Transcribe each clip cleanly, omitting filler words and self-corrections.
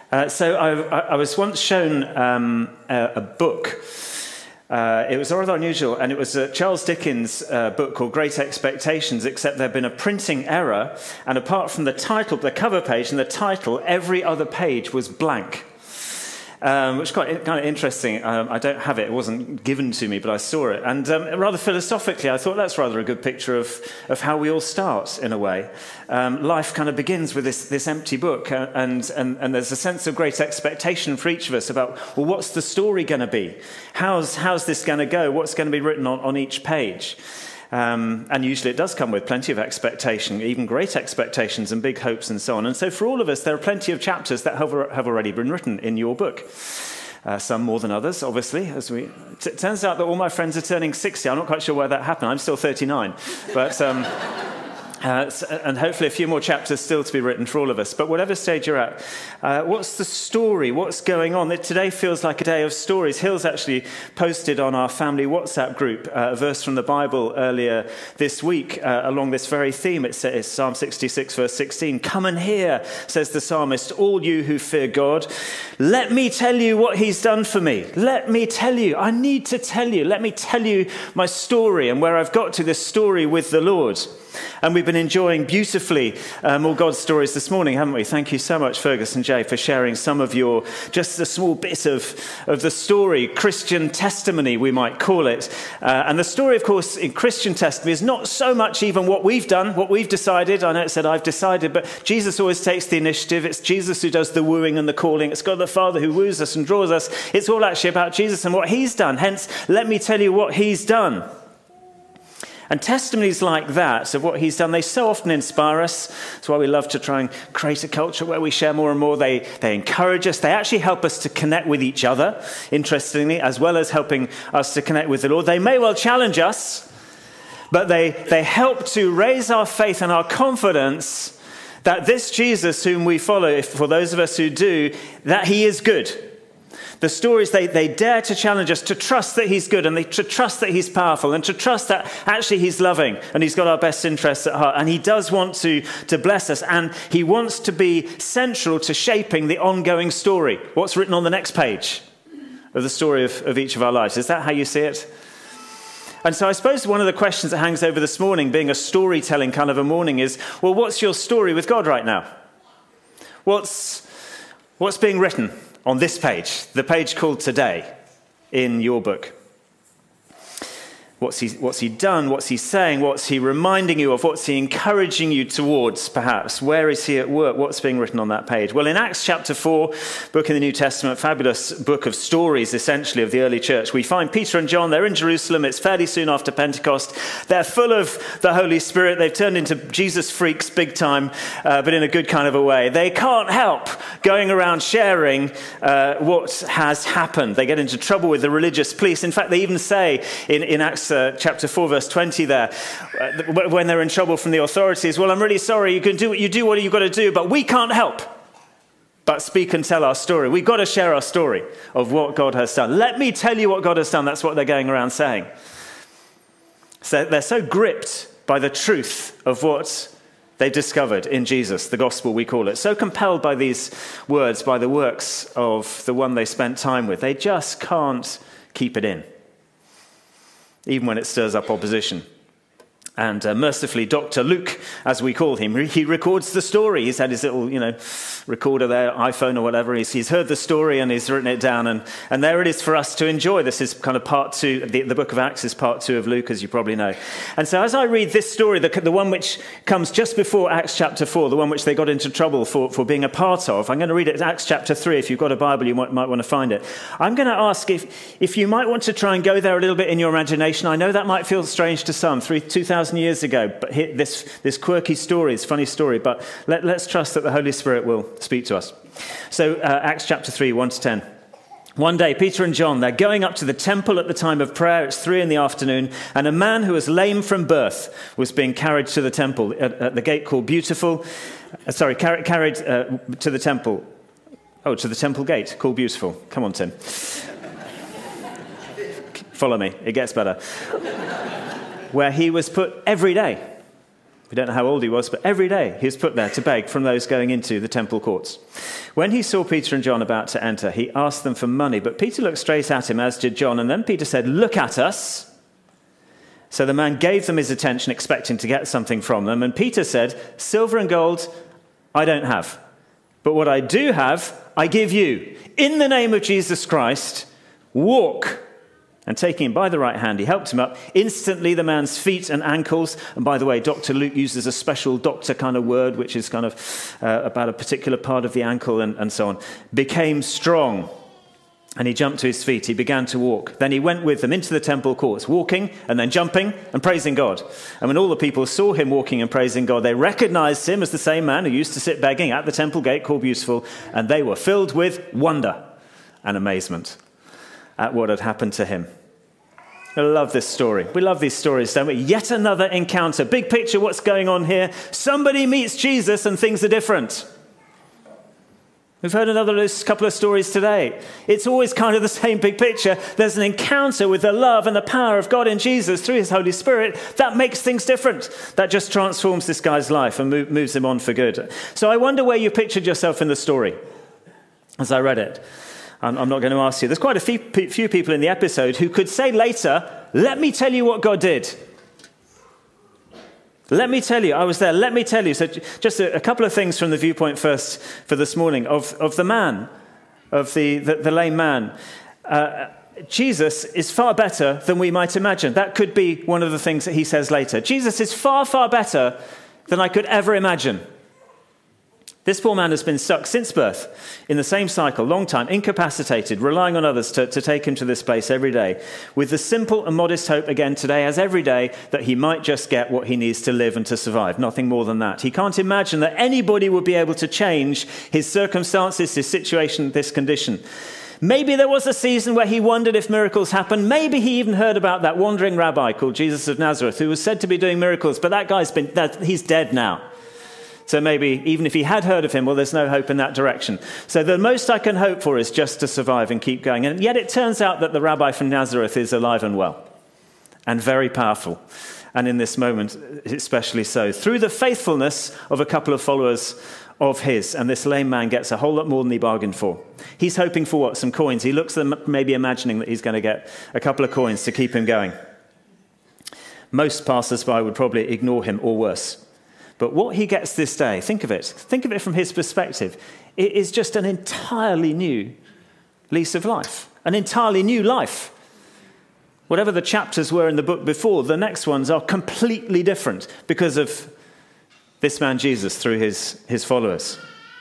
So I was once shown a book. It was rather unusual, and it was a Charles Dickens book called Great Expectations, except there had been a printing error, and apart from the title, the cover page and the title, every other page was blank. Which is quite kind of interesting. I don't have it. It wasn't given to me, but I saw it. And rather philosophically, I thought that's rather a good picture of how we all start, in a way. Life kind of begins with this empty book, and there's a sense of great expectation for each of us about, well, what's the story going to be? How's this going to go? What's going to be written on each page? And usually it does come with plenty of expectation, even great expectations and big hopes and so on. And so for all of us, there are plenty of chapters that have already been written in your book. Some more than others, obviously. It turns out that all my friends are turning 60. I'm not quite sure why that happened. I'm still 39. But... and hopefully a few more chapters still to be written for all of us. But whatever stage you're at, what's the story? What's going on? Today feels like a day of stories. Hill's actually posted on our family WhatsApp group a verse from the Bible earlier this week along this very theme. It's Psalm 66, verse 16. "Come and hear," says the psalmist, "all you who fear God. Let me tell you what he's done for me. Let me tell you. I need to tell you. Let me tell you my story and where I've got to this story with the Lord." And we've been enjoying beautifully all God's stories this morning, haven't we? Thank you so much, Fergus and Jay, for sharing some of your, just a small bit of the story, Christian testimony, we might call it. And the story, of course, in Christian testimony is not so much even what we've done, what we've decided. I know it said I've decided, but Jesus always takes the initiative. It's Jesus who does the wooing and the calling. It's God the Father who woos us and draws us. It's all actually about Jesus and what he's done. Hence, let me tell you what he's done. And testimonies like that of what he's done, they so often inspire us. That's why we love to try and create a culture where we share more and more. They encourage us. They actually help us to connect with each other, interestingly, as well as helping us to connect with the Lord. They may well challenge us, but they help to raise our faith and our confidence that this Jesus whom we follow, for those of us who do, that he is good. The stories, they dare to challenge us to trust that he's good and to trust that he's powerful and to trust that actually he's loving and he's got our best interests at heart. And he does want to bless us, and he wants to be central to shaping the ongoing story. What's written on the next page of the story of each of our lives. Is that how you see it? And so I suppose one of the questions that hangs over this morning, being a storytelling kind of a morning, is, well, what's your story with God right now? What's being written on this page, the page called Today, in your book? What's he done? What's he saying? What's he reminding you of? What's he encouraging you towards, perhaps? Where is he at work? What's being written on that page? Well, in Acts chapter 4, book in the New Testament, fabulous book of stories, essentially, of the early church, we find Peter and John. They're in Jerusalem. It's fairly soon after Pentecost. They're full of the Holy Spirit. They've turned into Jesus freaks big time, but in a good kind of a way. They can't help going around sharing what has happened. They get into trouble with the religious police. In fact, they even say in Acts chapter 4, verse 20 there, when they're in trouble from the authorities, well, I'm really sorry, you can do what you've got to do, but we can't help but speak and tell our story. We've got to share our story of what God has done. Let me tell you what God has done. That's what they're going around saying. So they're so gripped by the truth of what they've discovered in Jesus, the gospel we call it, so compelled by these words, by the works of the one they spent time with, they just can't keep it in, even when it stirs up opposition. And mercifully, Dr. Luke, as we call him, he records the story. He's had his little, recorder there, iPhone or whatever. He's heard the story and he's written it down. And there it is for us to enjoy. This is kind of part 2. The book of Acts is part 2 of Luke, as you probably know. And so as I read this story, the one which comes just before Acts chapter 4, the one which they got into trouble for being a part of, I'm going to read it Acts chapter 3. If you've got a Bible, you might want to find it. I'm going to ask if you might want to try and go there a little bit in your imagination. I know that might feel strange to some, 2,000 years ago, but this quirky story, this funny story, but let's trust that the Holy Spirit will speak to us. So Acts chapter 3, 1 to 10. One day, Peter and John, they're going up to the temple at the time of prayer. It's 3 p.m, and a man who was lame from birth was being carried to the temple at the gate called Beautiful. Carried to the temple. Oh, to the temple gate called Beautiful. Come on, Tim. Follow me. It gets better. Where he was put every day We don't know how old he was, but every day he was put there to beg from those going into the temple courts. When he saw Peter and John about to enter, he asked them for money, but Peter looked straight at him, as did John, and then Peter said, "Look at us." So the man gave them his attention, expecting to get something from them, and Peter said, "Silver and gold I don't have, but what I do have, I give you. In the name of Jesus Christ, walk." And taking him by the right hand, he helped him up. Instantly, the man's feet and ankles, and by the way, Dr. Luke uses a special doctor kind of word, which is kind of about a particular part of the ankle and so on, became strong. And he jumped to his feet. He began to walk. Then he went with them into the temple courts, walking and then jumping and praising God. And when all the people saw him walking and praising God, they recognized him as the same man who used to sit begging at the temple gate called Beautiful, and they were filled with wonder and amazement at what had happened to him. I love this story. We love these stories, don't we? Yet another encounter. Big picture, what's going on here? Somebody meets Jesus and things are different. We've heard another couple of stories today. It's always kind of the same big picture. There's an encounter with the love and the power of God in Jesus through his Holy Spirit that makes things different. That just transforms this guy's life and moves him on for good. So I wonder where you pictured yourself in the story as I read it. I'm not going to ask you. There's quite a few people in the episode who could say later, "Let me tell you what God did. Let me tell you, I was there. Let me tell you." So just a couple of things from the viewpoint first for this morning of the man, of the lame man. Jesus is far better than we might imagine. That could be one of the things that he says later. Jesus is far, far better than I could ever imagine. This poor man has been stuck since birth in the same cycle, long time, incapacitated, relying on others to take him to this place every day, with the simple and modest hope again today, as every day, that he might just get what he needs to live and to survive. Nothing more than that. He can't imagine that anybody would be able to change his circumstances, his situation, this condition. Maybe there was a season where he wondered if miracles happened. Maybe he even heard about that wandering rabbi called Jesus of Nazareth, who was said to be doing miracles, but he's dead now. So maybe even if he had heard of him, well, there's no hope in that direction. So the most I can hope for is just to survive and keep going. And yet it turns out that the rabbi from Nazareth is alive and well and very powerful. And in this moment, especially so. Through the faithfulness of a couple of followers of his, and this lame man gets a whole lot more than he bargained for. He's hoping for what? Some coins. He looks at them, maybe imagining that he's going to get a couple of coins to keep him going. Most passers-by would probably ignore him or worse. But what he gets this day, think of it from his perspective, it is just an entirely new lease of life, an entirely new life. Whatever the chapters were in the book before, the next ones are completely different because of this man Jesus through his followers.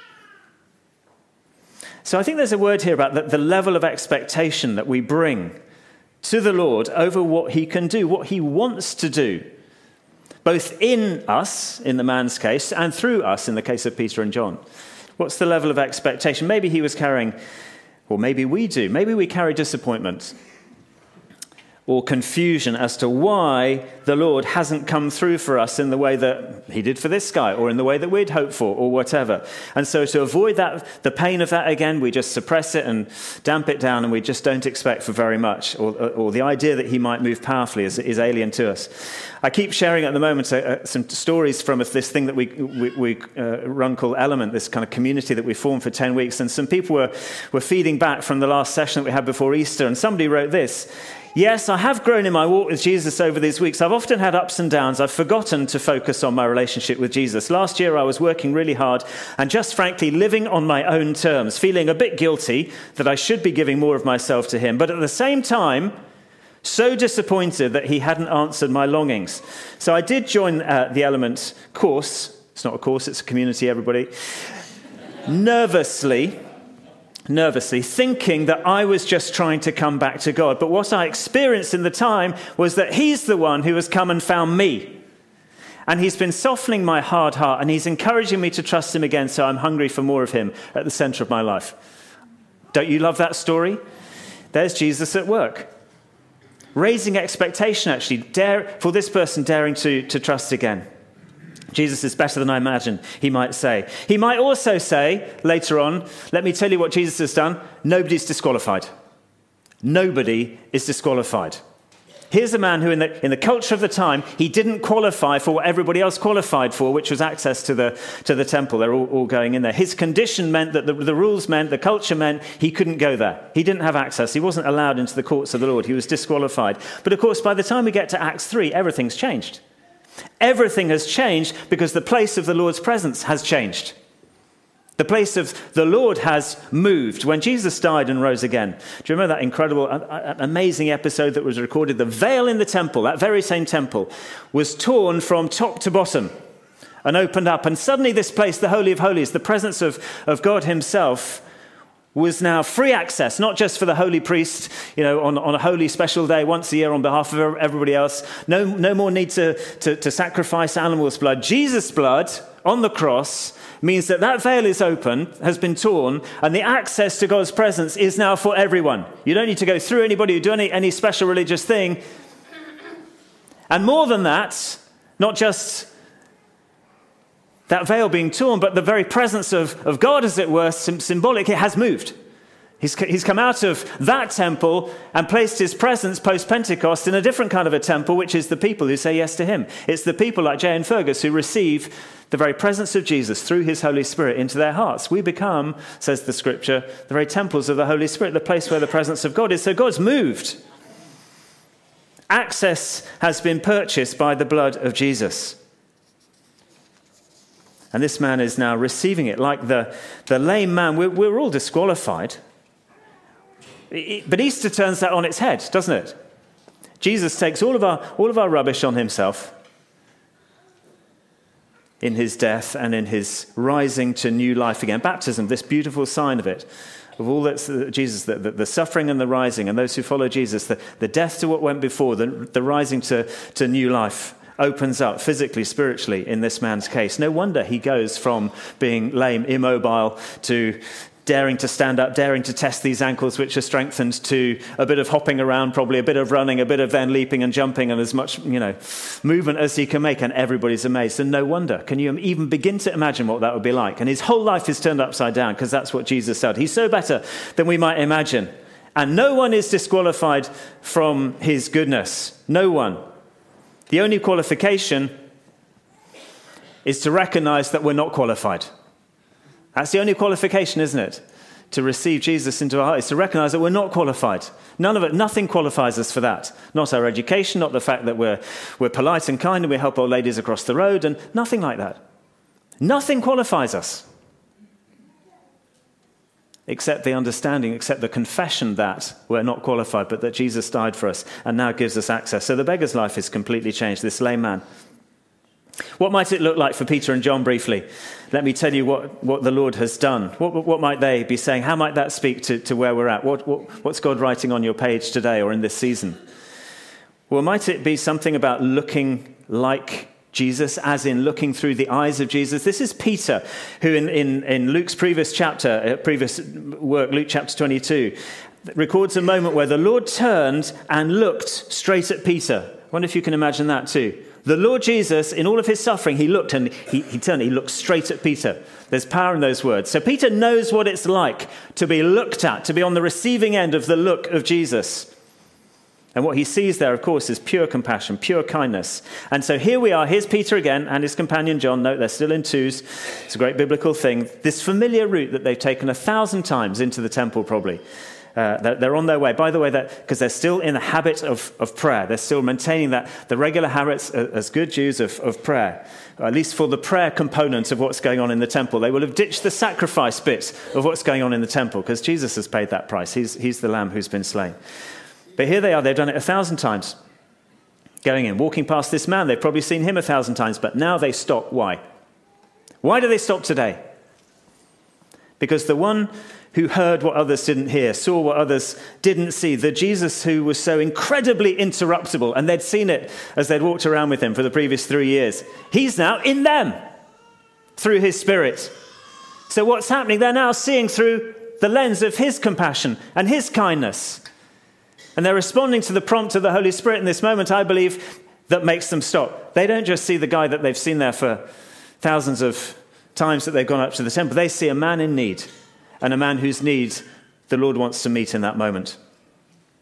So I think there's a word here about the level of expectation that we bring to the Lord over what he can do, what he wants to do. Both in us, in the man's case, and through us, in the case of Peter and John. What's the level of expectation? Maybe he was carrying, or maybe we do, maybe we carry disappointment or confusion as to why the Lord hasn't come through for us in the way that he did for this guy, or in the way that we'd hoped for, or whatever. And so to avoid that, the pain of that again, we just suppress it and damp it down, and we just don't expect for very much, or the idea that he might move powerfully is alien to us. I keep sharing at the moment some stories from this thing that we run called Element, this kind of community that we formed for 10 weeks, and some people were feeding back from the last session that we had before Easter, and somebody wrote this: "Yes, I have grown in my walk with Jesus over these weeks. I've often had ups and downs. I've forgotten to focus on my relationship with Jesus. Last year I was working really hard and just frankly living on my own terms, feeling a bit guilty that I should be giving more of myself to him, but at the same time, so disappointed that he hadn't answered my longings. So I did join the Element course." It's not a course, it's a community, everybody. Nervously, thinking that I was just trying to come back to God. But what I experienced in the time was that he's the one who has come and found me. And he's been softening my hard heart, and he's encouraging me to trust him again, so I'm hungry for more of him at the center of my life. Don't you love that story? There's Jesus at work. Raising expectation, actually, for this person daring to trust again. Jesus is better than I imagined, he might say. He might also say, later on, let me tell you what Jesus has done. Nobody's disqualified. Nobody is disqualified. Here's a man who in the culture of the time, he didn't qualify for what everybody else qualified for, which was access to the temple. They're all going in there. His condition meant that the rules meant, the culture meant he couldn't go there. He didn't have access. He wasn't allowed into the courts of the Lord. He was disqualified. But of course, by the time we get to Acts 3, everything's changed. Everything has changed because the place of the Lord's presence has changed. The place of the Lord has moved. When Jesus died and rose again, do you remember that incredible, amazing episode that was recorded? The veil in the temple, that very same temple, was torn from top to bottom and opened up. And suddenly this place, the Holy of Holies, the presence of God himself, was now free access, not just for the holy priest, on a holy special day once a year on behalf of everybody else. No more need to sacrifice animals' blood. Jesus' blood on the cross means that veil is open, has been torn, and the access to God's presence is now for everyone. You don't need to go through anybody or do any special religious thing. And more than that, not just that veil being torn, but the very presence of God, as it were, symbolic, it has moved. He's come out of that temple and placed his presence post-Pentecost in a different kind of a temple, which is the people who say yes to him. It's the people like Jay and Fergus who receive the very presence of Jesus through his Holy Spirit into their hearts. We become, says the scripture, the very temples of the Holy Spirit, the place where the presence of God is. So God's moved. Access has been purchased by the blood of Jesus. And this man is now receiving it like the lame man. We're all disqualified. But Easter turns that on its head, doesn't it? Jesus takes all of our rubbish on himself in his death and in his rising to new life again. Baptism, this beautiful sign of it, of all that's Jesus, the suffering and the rising, and those who follow Jesus, the death to what went before, the rising to new life, opens up physically, spiritually in this man's case. No wonder he goes from being lame, immobile, to daring to stand up, daring to test these ankles which are strengthened, to a bit of hopping around, probably a bit of running, a bit of then leaping and jumping, and as much movement as he can make, and everybody's amazed. And no wonder. Can you even begin to imagine what that would be like? And his whole life is turned upside down because that's what Jesus said. He's so better than we might imagine. And no one is disqualified from his goodness. No one. The only qualification is to recognize that we're not qualified. That's the only qualification, isn't it? To receive Jesus into our heart is to recognize that we're not qualified. None of it, nothing qualifies us for that. Not our education, not the fact that we're polite and kind and we help old ladies across the road, and nothing like that. Nothing qualifies us. Except the understanding, except the confession that we're not qualified, but that Jesus died for us and now gives us access. So the beggar's life is completely changed, this lame man. What might it look like for Peter and John briefly? Let me tell you what the Lord has done. What might they be saying? How might that speak to where we're at? What's God writing on your page today or in this season? Well, might it be something about looking like Jesus, as in looking through the eyes of Jesus? This is Peter, who in Luke's previous work, Luke chapter 22, records a moment where the Lord turned and looked straight at Peter. I wonder if you can imagine that too. The Lord Jesus, in all of his suffering, he looked and he turned, he looked straight at Peter. There's power in those words. So Peter knows what it's like to be looked at, to be on the receiving end of the look of Jesus. And what he sees there, of course, is pure compassion, pure kindness. And so here we are. Here's Peter again and his companion John. Note, they're still in twos. It's a great biblical thing. This familiar route that they've taken 1,000 times into the temple, probably. They're on their way. By the way, because they're still in the habit of prayer. They're still maintaining the regular habits as good Jews of prayer, at least for the prayer component of what's going on in the temple. They will have ditched the sacrifice bit of what's going on in the temple because Jesus has paid that price. He's the lamb who's been slain. But here they are. They've done it 1,000 times. Going in, walking past this man. They've probably seen him 1,000 times, but now they stop. Why? Why do they stop today? Because the one who heard what others didn't hear, saw what others didn't see, the Jesus who was so incredibly interruptible, and they'd seen it as they'd walked around with him for the previous 3 years, he's now in them through his Spirit. So what's happening? They're now seeing through the lens of his compassion and his kindness. And they're responding to the prompt of the Holy Spirit in this moment, I believe, that makes them stop. They don't just see the guy that they've seen there for thousands of times that they've gone up to the temple. They see a man in need, and a man whose need the Lord wants to meet in that moment.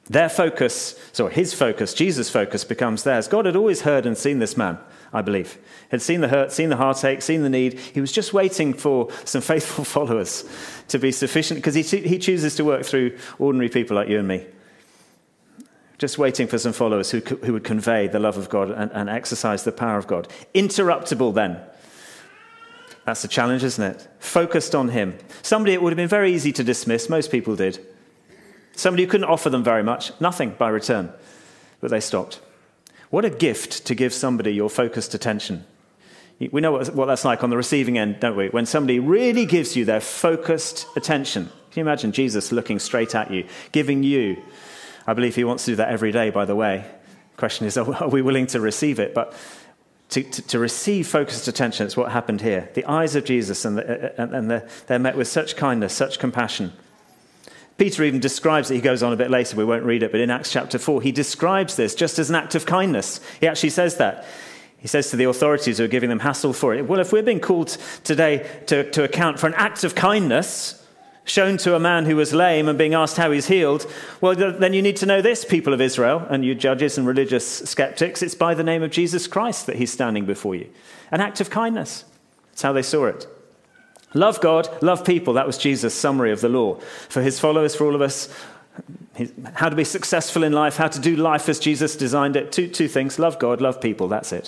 Their focus, his focus, Jesus' focus becomes theirs. God had always heard and seen this man, I believe. Had seen the hurt, seen the heartache, seen the need. He was just waiting for some faithful followers to be sufficient, because he chooses to work through ordinary people like you and me. Just waiting for some followers who would convey the love of God and exercise the power of God. Interruptible then. That's the challenge, isn't it? Focused on him. Somebody it would have been very easy to dismiss. Most people did. Somebody who couldn't offer them very much. Nothing by return. But they stopped. What a gift to give somebody your focused attention. We know what that's like on the receiving end, don't we? When somebody really gives you their focused attention. Can you imagine Jesus looking straight at you, giving you... I believe he wants to do that every day, by the way. The question is, are we willing to receive it? But to receive focused attention, it's what happened here. The eyes of Jesus, and they're met with such kindness, such compassion. Peter even describes it. He goes on a bit later. We won't read it. But in Acts chapter 4, he describes this just as an act of kindness. He actually says that. He says to the authorities who are giving them hassle for it, well, if we're being called today to account for an act of kindness shown to a man who was lame and being asked how he's healed, well, then you need to know this, people of Israel, and you judges and religious skeptics, it's by the name of Jesus Christ that he's standing before you. An act of kindness. That's how they saw it. Love God, love people. That was Jesus' summary of the law. For his followers, for all of us, how to be successful in life, how to do life as Jesus designed it. Two things, love God, love people. That's it.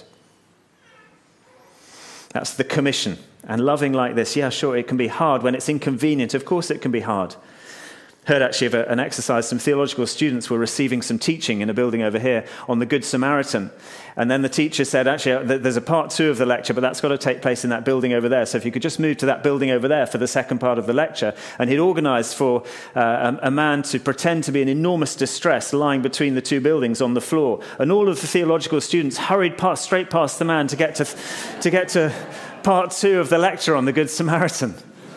That's the commission. And loving like this, yeah, sure, it can be hard when it's inconvenient. Of course it can be hard. Heard actually of an exercise. Some theological students were receiving some teaching in a building over here on the Good Samaritan. And then the teacher said, actually, there's a part 2 of the lecture, but that's got to take place in that building over there. So if you could just move to that building over there for the second part of the lecture. And he'd organized for a man to pretend to be in enormous distress lying between the 2 buildings on the floor. And all of the theological students hurried straight past the man to get to part 2 of the lecture on the Good Samaritan.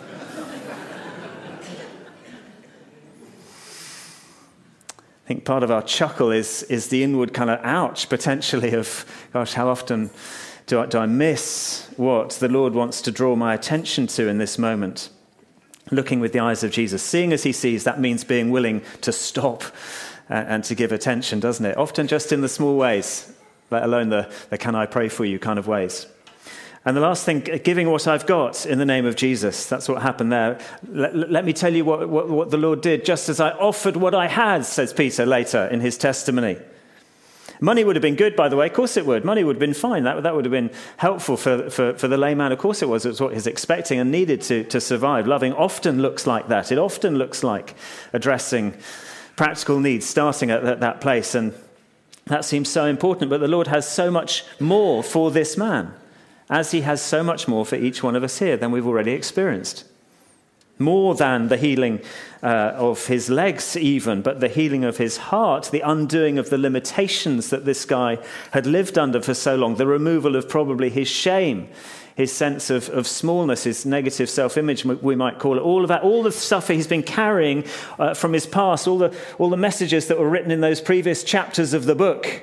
I think part of our chuckle is the inward kind of ouch, potentially, of, gosh, how often do I miss what the Lord wants to draw my attention to in this moment? Looking with the eyes of Jesus. Seeing as he sees, that means being willing to stop and to give attention, doesn't it? Often just in the small ways, let alone the can I pray for you kind of ways. And the last thing, giving what I've got in the name of Jesus. That's what happened there. Let me tell you what the Lord did, just as I offered what I had, says Peter later in his testimony. Money would have been good, by the way. Of course it would. Money would have been fine. That would have been helpful for the layman. Of course it was. It was what he's expecting and needed to survive. Loving often looks like that. It often looks like addressing practical needs, starting at that place. And that seems so important. But the Lord has so much more for this man, as he has so much more for each one of us here than we've already experienced. More than the healing of his legs even, but the healing of his heart, the undoing of the limitations that this guy had lived under for so long, the removal of probably his shame, his sense of smallness, his negative self-image, we might call it, all of that, all the stuff he's been carrying from his past, all the messages that were written in those previous chapters of the book.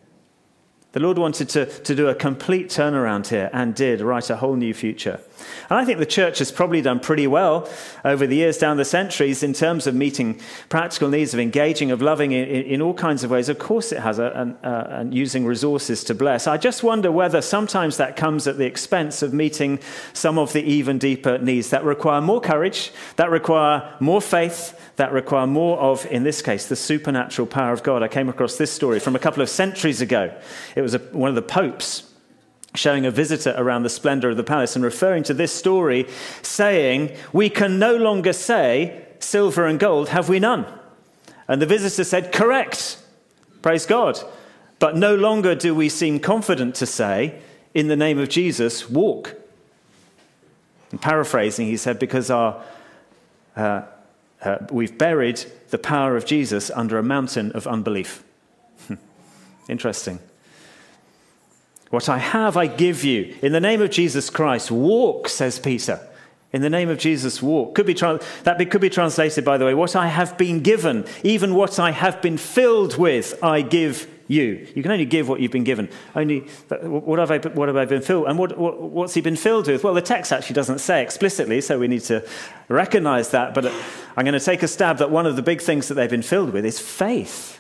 The Lord wanted to do a complete turnaround here and did, write a whole new future. And I think the church has probably done pretty well over the years, down the centuries, in terms of meeting practical needs, of engaging, of loving in all kinds of ways. Of course it has, and using resources to bless. I just wonder whether sometimes that comes at the expense of meeting some of the even deeper needs that require more courage, that require more faith, that require more of, in this case, the supernatural power of God. I came across this story from a couple of centuries ago. It was one of the popes showing a visitor around the splendor of the palace and referring to this story, saying, "We can no longer say, 'Silver and gold have we none.'" And the visitor said, "Correct, praise God. But no longer do we seem confident to say, 'In the name of Jesus, walk.'" And paraphrasing, he said, because we've buried the power of Jesus under a mountain of unbelief. Interesting. What I have, I give you. In the name of Jesus Christ, walk, says Peter. In the name of Jesus, walk. Could be translated, by the way, what I have been given, even what I have been filled with, I give you. You can only give what you've been given. Only what have I been filled? And what's he been filled with? Well, the text actually doesn't say explicitly, so we need to recognize that. But I'm going to take a stab that one of the big things that they've been filled with is faith.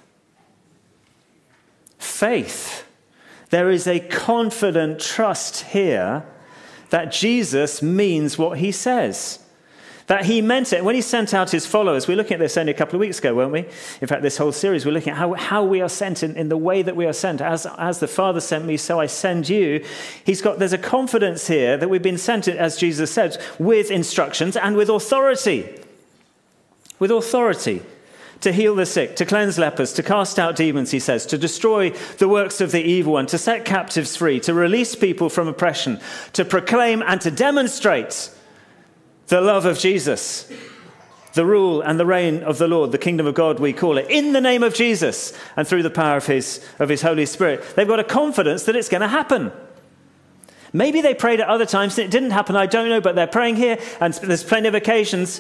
Faith. There is a confident trust here that Jesus means what he says. That he meant it. When he sent out his followers, we were looking at this only a couple of weeks ago, weren't we? In fact, this whole series, we're looking at how we are sent in the way that we are sent. As the Father sent me, so I send you. There's a confidence here that we've been sent, as Jesus said, with instructions and with authority. With authority. To heal the sick, to cleanse lepers, to cast out demons, he says, to destroy the works of the evil one, to set captives free, to release people from oppression, to proclaim and to demonstrate the love of Jesus, the rule and the reign of the Lord, the kingdom of God, we call it, in the name of Jesus and through the power of his Holy Spirit. They've got a confidence that it's going to happen. Maybe they prayed at other times and it didn't happen, I don't know, but they're praying here, and there's plenty of occasions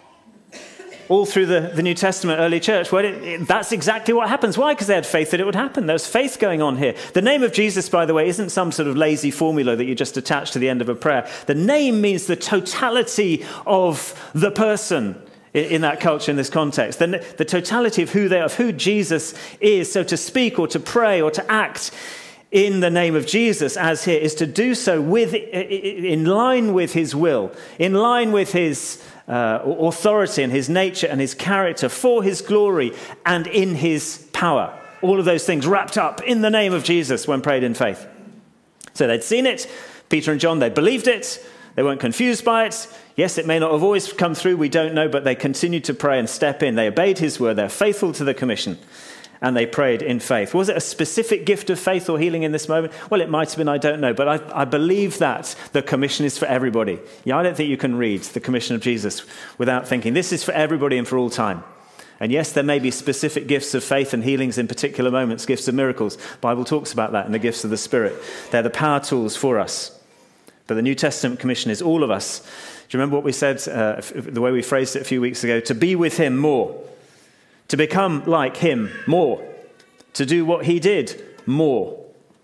all through the New Testament early church where that's exactly what happens. Why? Because they had faith that it would happen. There's faith going on here. The name of Jesus, by the way, isn't some sort of lazy formula that you just attach to the end of a prayer. The name means the totality of the person in that culture, in this context. The totality of who they are, of who Jesus is. So to speak or to pray or to act in the name of Jesus, as here, is to do so in line with his will, in line with his authority and his nature and his character, for his glory and in his power. All of those things wrapped up in the name of Jesus when prayed in faith. So they'd seen it. Peter and John, they believed it. They weren't confused by it. Yes, it may not have always come through, we don't know, but they continued to pray and step in. They obeyed his word. They're faithful to the commission. And they prayed in faith. Was it a specific gift of faith or healing in this moment? Well, it might have been, I don't know. But I believe that the commission is for everybody. Yeah, I don't think you can read the commission of Jesus without thinking this is for everybody and for all time. And yes, there may be specific gifts of faith and healings in particular moments, gifts of miracles. The Bible talks about that in the gifts of the Spirit. They're the power tools for us. But the New Testament commission is all of us. Do you remember what we said, the way we phrased it a few weeks ago? To be with him more. To become like him more. To do what he did more.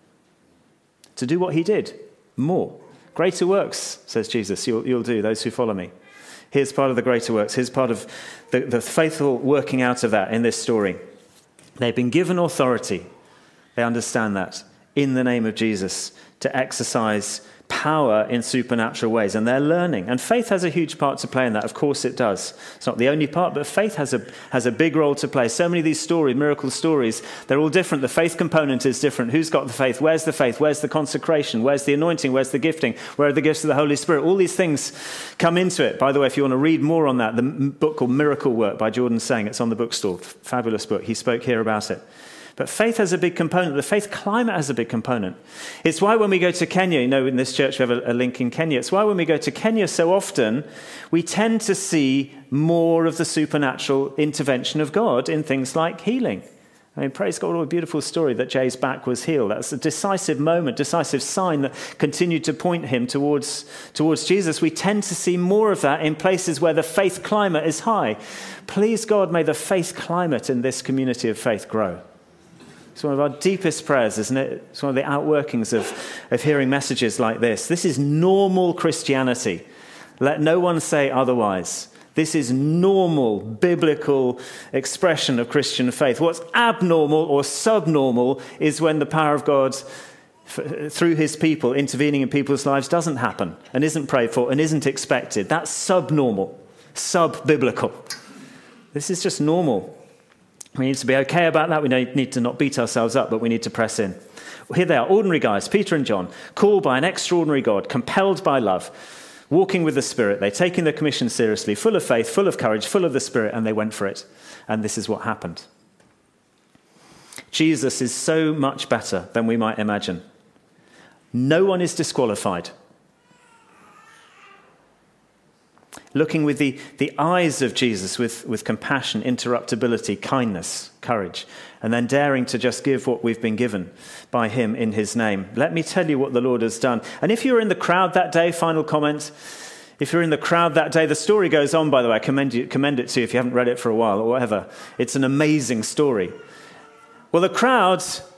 To do what he did more. Greater works, says Jesus, you'll do, those who follow me. Here's part of the greater works. Here's part of the faithful working out of that in this story. They've been given authority. They understand that in the name of Jesus to exercise power in supernatural ways, and they're learning. And faith has a huge part to play in that. Of course it does. It's not the only part, but faith has a big role to play. So many of these stories, miracle stories, they're all different. The faith component is different. Who's got the faith? Where's the faith? Where's the consecration? Where's the anointing? Where's the gifting? Where are the gifts of the Holy Spirit? All these things come into it. By the way, if you want to read more on that, the book called Miracle Work by Jordan Sang, it's on the bookstore. Fabulous book. He spoke here about it. But faith has a big component. The faith climate has a big component. It's why when we go to Kenya, in this church we have a link in Kenya. It's why when we go to Kenya so often, we tend to see more of the supernatural intervention of God in things like healing. I mean, praise God, what a beautiful story that Jay's back was healed. That's a decisive moment, decisive sign that continued to point him towards Jesus. We tend to see more of that in places where the faith climate is high. Please God, may the faith climate in this community of faith grow. It's one of our deepest prayers, isn't it? It's one of the outworkings of hearing messages like this. This is normal Christianity. Let no one say otherwise. This is normal, biblical expression of Christian faith. What's abnormal or subnormal is when the power of God, through his people, intervening in people's lives, doesn't happen and isn't prayed for and isn't expected. That's subnormal, sub-biblical. This is just normal. We need to be okay about that. We need to not beat ourselves up, but we need to press in. Well, here they are, ordinary guys, Peter and John, called by an extraordinary God, compelled by love, walking with the Spirit. They're taking their commission seriously, full of faith, full of courage, full of the Spirit, and they went for it. And this is what happened. Jesus is so much better than we might imagine. No one is disqualified. Looking with the eyes of Jesus with compassion, interruptibility, kindness, courage, and then daring to just give what we've been given by him in his name. Let me tell you what the Lord has done. And if you were in the crowd that day, final comment, if you're in the crowd that day, the story goes on, by the way. I commend it to you if you haven't read it for a while or whatever. It's an amazing story. Well, the crowd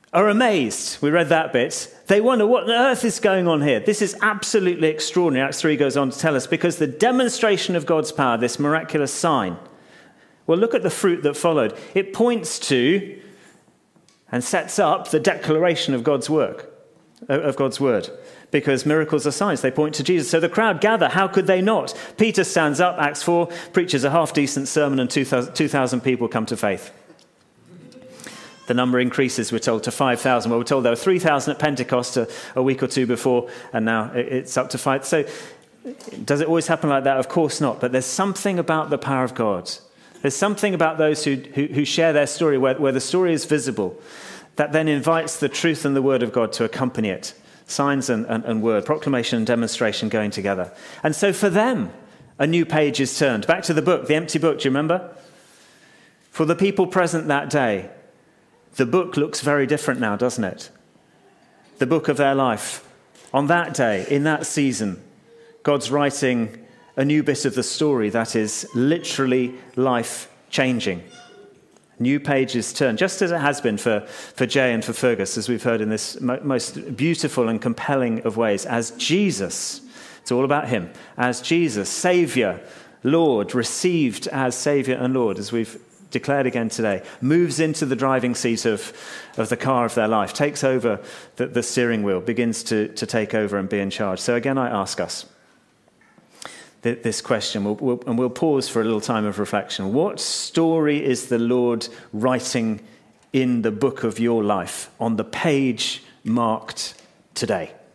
are amazed. We read that bit. They wonder what on earth is going on here. This is absolutely extraordinary. Acts 3 goes on to tell us, because the demonstration of God's power, this miraculous sign, well, look at the fruit that followed. It points to and sets up the declaration of God's work, of God's word, because miracles are signs. They point to Jesus. So the crowd gather. How could they not? Peter stands up, Acts 4, preaches a half-decent sermon, and 2,000 people come to faith. The number increases, we're told, to 5,000. Well, we're told there were 3,000 at Pentecost a week or two before, and now it's up to 5. So does it always happen like that? Of course not. But there's something about the power of God. There's something about those who share their story, where the story is visible, that then invites the truth and the word of God to accompany it. Signs and word, proclamation and demonstration going together. And so for them, a new page is turned. Back to the book, the empty book, do you remember? For the people present that day, the book looks very different now, doesn't it? The book of their life. On that day, in that season, God's writing a new bit of the story that is literally life-changing. New pages turn, just as it has been for Jay and for Fergus, as we've heard in this most beautiful and compelling of ways, as Jesus, it's all about him, as Jesus, Saviour, Lord, received as Saviour and Lord, as we've declared again today, moves into the driving seat of the car of their life, takes over the steering wheel, begins to take over and be in charge. So again, I ask us this question, we'll pause for a little time of reflection. What story is the Lord writing in the book of your life, on the page marked today?